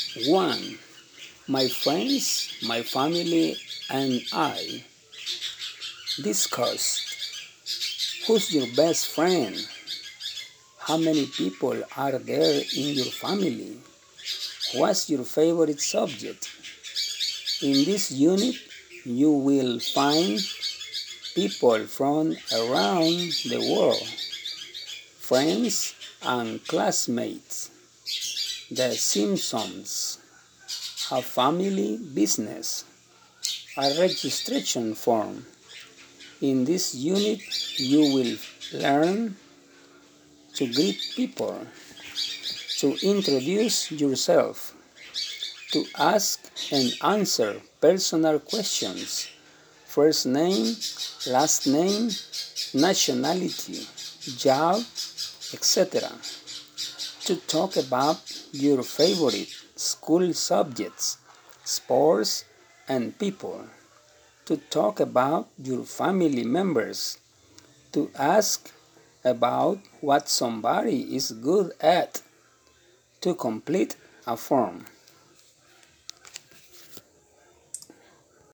1. My friends, my family, and I discussed. Who's your best friend? How many people are there in your family? What's your favorite subject? In this unit, you will find people from around the world, friends and classmates. The Simpsons, a family business, a registration form. In this unit, you will learn to greet people, to introduce yourself, to ask and answer personal questions, first name, last name, nationality, job, etc. To talk about your favorite school subjects, sports, and people. To talk about your family members. To ask about what somebody is good at. To complete a form.